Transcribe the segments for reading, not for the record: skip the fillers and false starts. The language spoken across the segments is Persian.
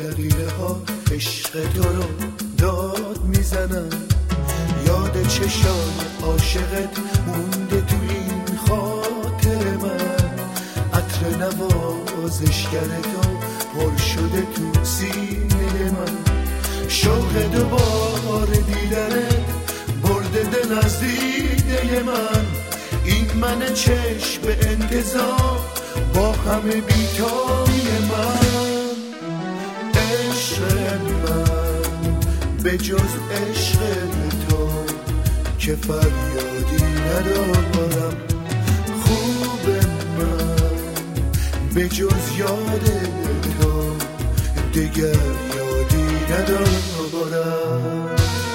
دقیقه ها عشق تو رو داد میزنم. یاد چشای عاشقت مونده تو این خاطر من. عطر نوازشگر تو پر شده تو سینه من. شوق دوباره دیدنت برده دل از دیده من. این من چشم به انتظار با همه بیتابی من. عشق من به جز عشق تو که فریادی ندارم. خوب من به جز یاد تو دیگر یادی ندارم.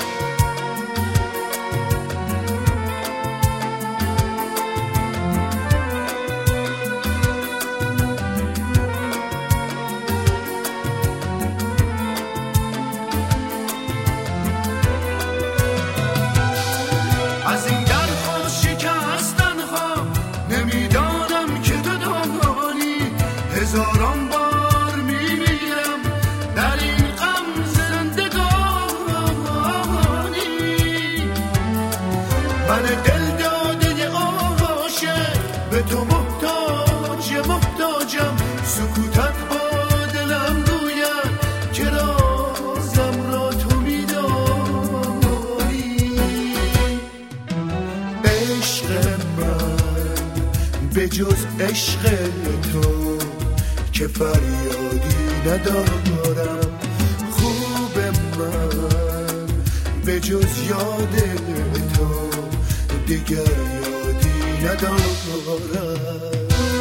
از این در خود شکستن ها نمیدانم که تو دانی. هزاران بار میمیرم در این غم زندگانی. من دل داده عاشق به تو محتاجم. سکوتت با دلم گوید که رازم را تو میدانی. به جز عشق تو که فریادی ندارم. خوب من به جز یاد تو دیگر یادی ندارم.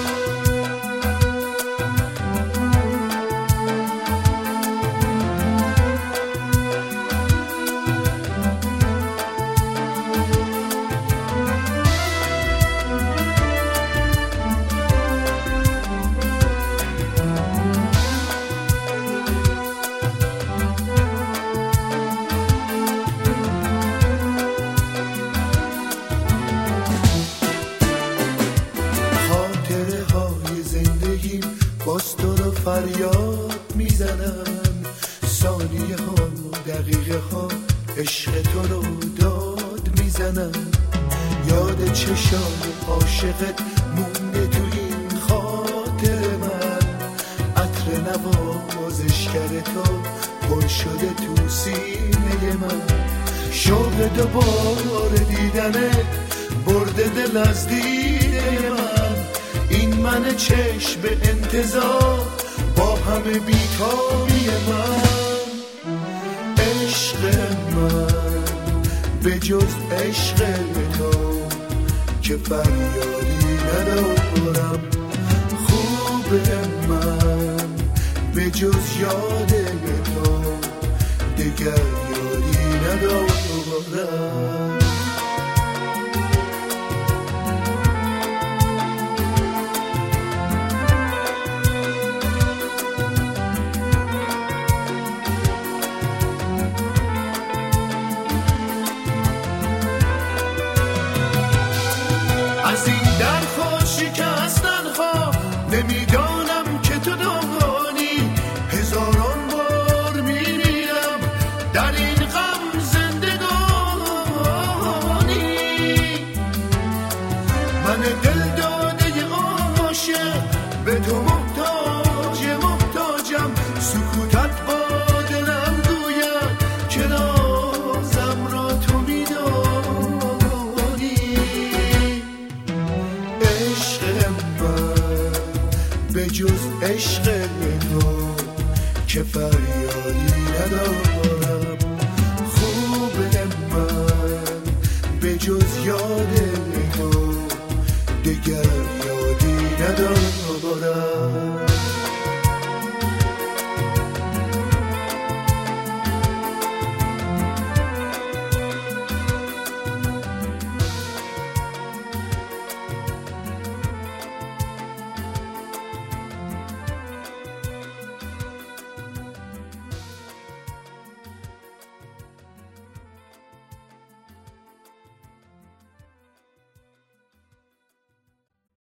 باز تو رو فریاد میزنم. ثانیه ها دقیقه ها عشق تو رو داد میزنم. یاد چشام عاشقت مونده تو این خاطر من. عطر نوازشگر تو پر شده تو سینه من. شوق دوباره دیدنت برده دل از دیده من. این من چشم به انتظار با همه بیتابی من. عشق من به جز عشق تو که فریادی ندارم. خوب من به جز یاد تو دیگر یادی ندارم. از این در خود شکستن ها نمیدانم که تو دانی. هزاران بار میمیرم در این غم زندگانی. من دل داده عاشق به تو محتاجم. سکوتت با دلم گوید که رازم را تو میدانی. به جز عشق تو که فریادی ندارم. خوب من به جز یاد تو دیگر یادی ندارم.